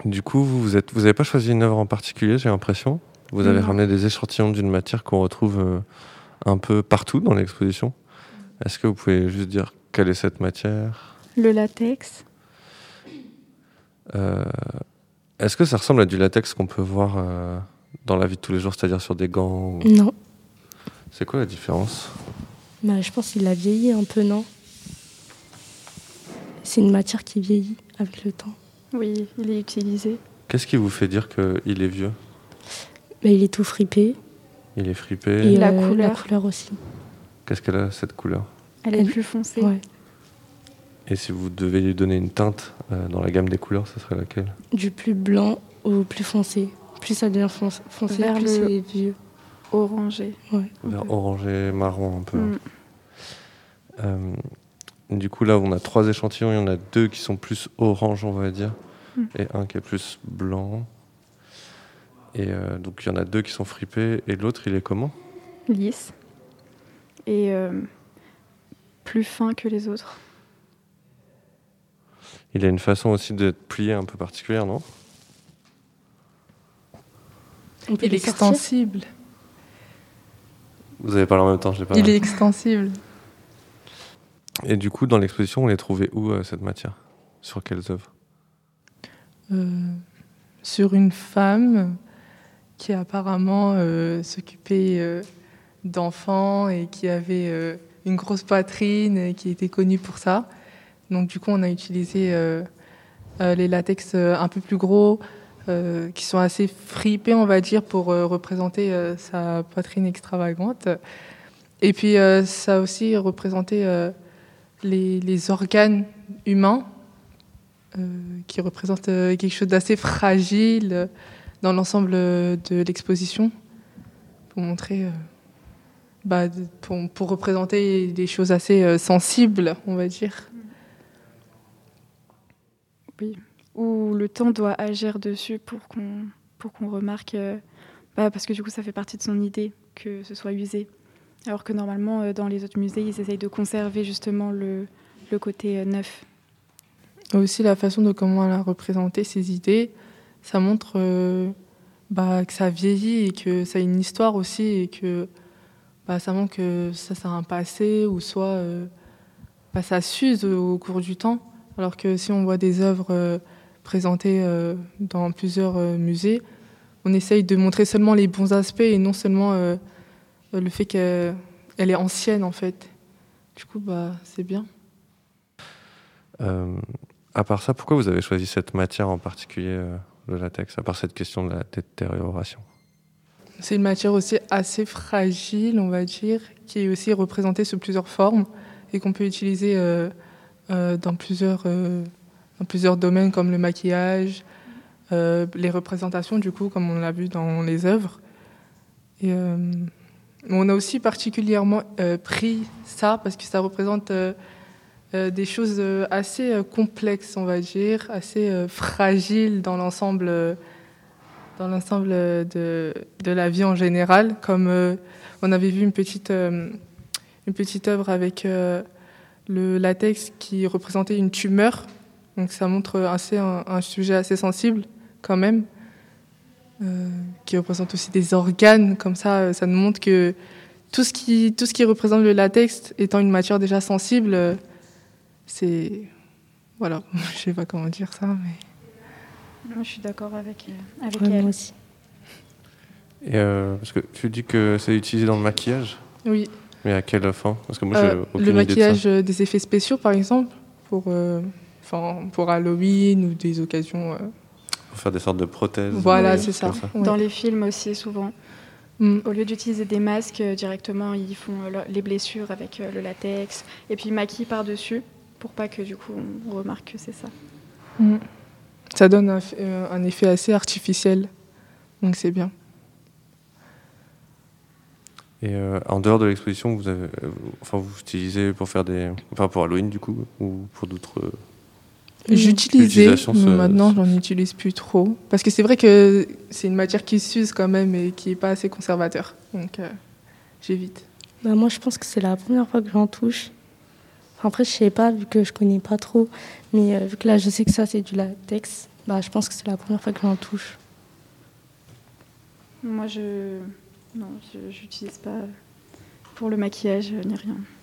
Du coup, vous avez pas choisi une œuvre en particulier, j'ai l'impression. Vous avez ramené des échantillons d'une matière qu'on retrouve un peu partout dans l'exposition. Est-ce que vous pouvez juste dire quelle est cette matière ? Le latex. Est-ce que ça ressemble à du latex qu'on peut voir dans la vie de tous les jours, c'est-à-dire sur des gants ? Non. C'est quoi la différence ? Je pense qu'il a vieilli un peu, non ? C'est une matière qui vieillit avec le temps. Oui, il est utilisé. Qu'est-ce qui vous fait dire qu'il est vieux ? Il est tout fripé. Il est fripé. Et la couleur aussi. Qu'est-ce qu'elle a, cette couleur ? Elle est plus foncée. Ouais. Et si vous devez lui donner une teinte dans la gamme des couleurs, ce serait laquelle ? Du plus blanc au plus foncé. Plus ça devient foncé, Vers plus c'est vieux. Orangé. Ouais. Vers orangé, marron un peu. Du coup, là, on a 3 échantillons. Il y en a 2 qui sont plus orange, on va dire, et un qui est plus blanc. Et donc, il y en a 2 qui sont fripés. Et l'autre, il est comment ? Lisse. Et plus fin que les autres. Il a une façon aussi d'être plié un peu particulière, non ? Il est extensible. Vous avez parlé en même temps, je l'ai pas. Il est extensible. Et du coup, dans l'exposition, on les trouvait où, cette matière ? Sur quelles œuvres ? Sur une femme qui apparemment s'occupait d'enfants et qui avait une grosse poitrine et qui était connue pour ça. Donc du coup, on a utilisé les latex un peu plus gros, qui sont assez fripés, on va dire, pour représenter sa poitrine extravagante. Et puis, ça a aussi représenté les organes humains, qui représentent quelque chose d'assez fragile dans l'ensemble de l'exposition, pour montrer, pour représenter des choses assez sensibles, on va dire. Oui, où le temps doit agir dessus pour qu'on remarque, parce que du coup ça fait partie de son idée que ce soit usé. Alors que normalement dans les autres musées ils essayent de conserver justement le côté neuf. Et aussi la façon de comment elle a représenté ses idées, ça montre que ça vieillit et que ça a une histoire aussi et que ça montre que ça a un passé ou soit ça s'use au cours du temps. Alors que si on voit des œuvres présentées dans plusieurs musées, on essaye de montrer seulement les bons aspects et non seulement le fait qu'elle est ancienne en fait. Du coup, c'est bien. À part ça, pourquoi vous avez choisi cette matière en particulier, le latex, à part cette question de la détérioration ? C'est une matière aussi assez fragile, on va dire, qui est aussi représentée sous plusieurs formes et qu'on peut utiliser dans plusieurs domaines comme le maquillage, les représentations du coup comme on l'a vu dans les œuvres. Et on a aussi particulièrement pris ça parce que ça représente des choses assez complexes, on va dire, assez fragiles dans l'ensemble de la vie en général. Comme on avait vu une petite œuvre avec le latex qui représentait une tumeur. Donc ça montre un sujet assez sensible quand même, qui représente aussi des organes. Comme ça nous montre que tout ce qui représente le latex étant une matière déjà sensible, c'est... Voilà, je sais pas comment dire ça, mais... Moi, je suis d'accord avec elle. elle. Moi aussi. Et parce que tu dis que c'est utilisé dans le maquillage ? Oui. Mais à quelle fin ? Parce que moi, j'ai aucune le maquillage idée de ça. des effets spéciaux, par exemple, pour Halloween ou des occasions... Pour faire des sortes de prothèses. Voilà, c'est ça. Ouais. Dans les films aussi, souvent. Au lieu d'utiliser des masques, directement, ils font les blessures avec le latex. Et puis, ils maquillent par-dessus, pour pas que, du coup, on remarque que c'est ça. Ça donne un effet assez artificiel. Donc, c'est bien. Et en dehors de l'exposition, vous utilisez pour faire pour Halloween du coup, ou pour d'autres J'utilisais, mais maintenant j'en utilise plus trop. Parce que c'est vrai que c'est une matière qui s'use quand même et qui n'est pas assez conservateur. Donc j'évite. Moi je pense que c'est la première fois que j'en touche. Après je sais pas, vu que je connais pas trop. Mais vu que là je sais que ça c'est du latex. Je pense que c'est la première fois que j'en touche. Moi, je n'utilise pas pour le maquillage ni rien.